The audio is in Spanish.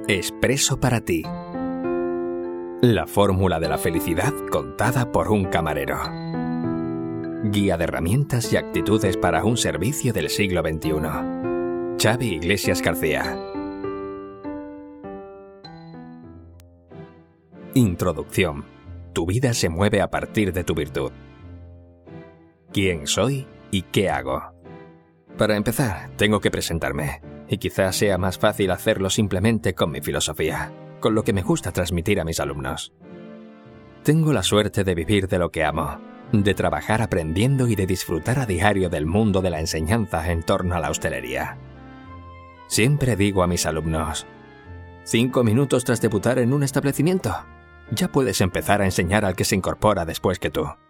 Expreso para ti. La fórmula de la felicidad contada por un camarero. Guía de herramientas y actitudes para un servicio del siglo XXI. Xavi Iglesias García. Introducción. Tu vida se mueve a partir de tu virtud. ¿Quién soy y qué hago? Para empezar, tengo que presentarme, y quizás sea más fácil hacerlo simplemente con mi filosofía, con lo que me gusta transmitir a mis alumnos. Tengo la suerte de vivir de lo que amo, de trabajar aprendiendo y de disfrutar a diario del mundo de la enseñanza en torno a la hostelería. Siempre digo a mis alumnos, 5 minutos tras debutar en un establecimiento, ya puedes empezar a enseñar al que se incorpora después que tú.